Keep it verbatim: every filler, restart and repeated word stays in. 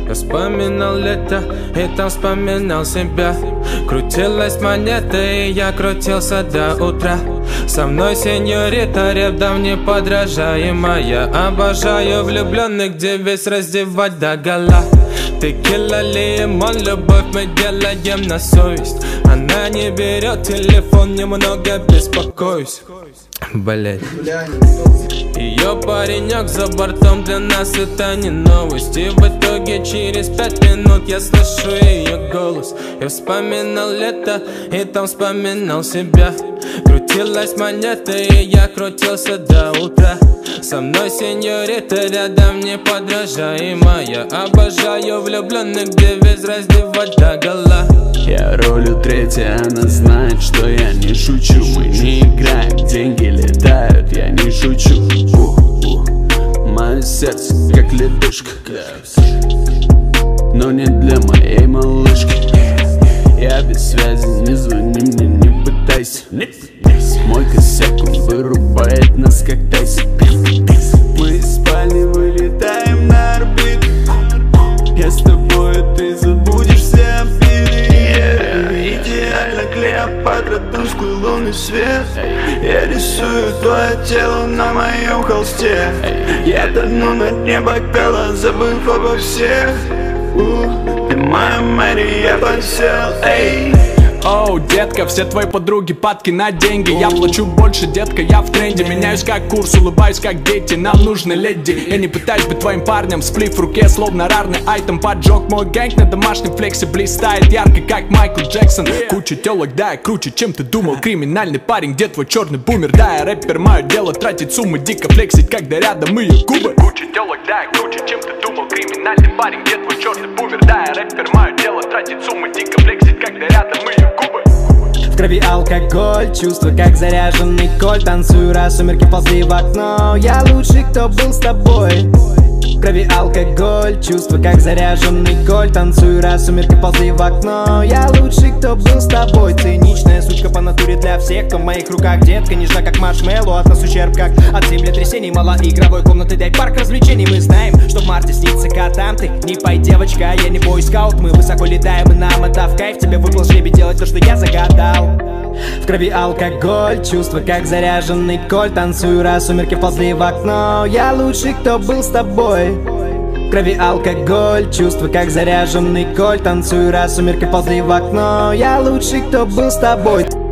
Я вспоминал лето, и там вспоминал себя. Крутилась монета, и я крутился до утра. Со мной сеньорита, рядом неподражаемая. Обожаю влюбленных девиц раздевать догола. Текила, лимон, любовь мы делаем на совесть. Она не берет телефон, немного беспокоюсь. Блять. Ее паренек за бортом, для нас это не новость. И в итоге через пять минут я слышу ее голос. Я вспоминал лето, и там вспоминал себя. Крутилась монета, и я крутился до утра. Со мной сеньорита, рядом неподражаемая. Обожаю влюбленных девиц раздевать догола. Я ролю третья, она знает, что я не шучу. Мы не играем, деньги летают, я не шучу. Мое сердце как ледышка, но не для моей малышки. Я без связи, не звони мне, не пытайся. Мой косяк, он вырубает нас как Тайсон. Мы из спальни вылетаем на орбиту. Я с тобой, ты забудешь все обиды. yeah. Идеально Клеопатра, тусклый лунный свет. Я рисую твое тело на моем холсте. Я тону на дне бокала, забыв обо всех. Ты моя Мэри, я подсел, эй. Оу, детка, все твои подруги падки на деньги. Я плачу больше, детка, я в тренде. Меняюсь как курс, улыбаюсь как дети. Нам нужны леди. Я не пытаюсь быть твоим парнем. Сплив в руке, словно рарный айтем. Поджег мой гэнг на домашнем флексе. Блистает ярко, как Майкл Джексон. Куча телок, да, я круче, чем ты думал. Криминальный парень, где твой черный бумер? Да, я рэпер, мое дело тратить суммы. Дико флексить, когда рядом ее губы. Куча телок, да, я круче, чем ты думал. Криминальный парень, где твой черный бумер? Да, я рэпер, мое дело тратить суммы. Дико флексить, когда рядом ее губы. В крови алкоголь, чувства как заряженный коль. Танцую, раз сумерки ползли в окно. Я лучший, кто был с тобой. В крови алкоголь, чувства как заряженный коль. Танцую, раз сумерки ползли в окно. Я лучший, кто был с тобой. Циничная сучка по натуре для всех, кто в моих руках, детка. Нежна как маршмеллоу, от нас ущерб как от землетрясений. Мало игровой комнаты, дай парк развлечений. Мы знаем, что в марте снится котам. Ты не пой, девочка, я не бойскаут. Мы высоко летаем, и нам это в кайф. Тебе выпал жребий делать то, что я загадал. В крови алкоголь, чувства как заряженный коль. Танцую, раз сумерки ползли в окно. Я лучший, кто был с тобой. В крови алкоголь, чувства как заряженный коль. Танцую, раз сумерки ползли в окно. Я лучший, кто был с тобой.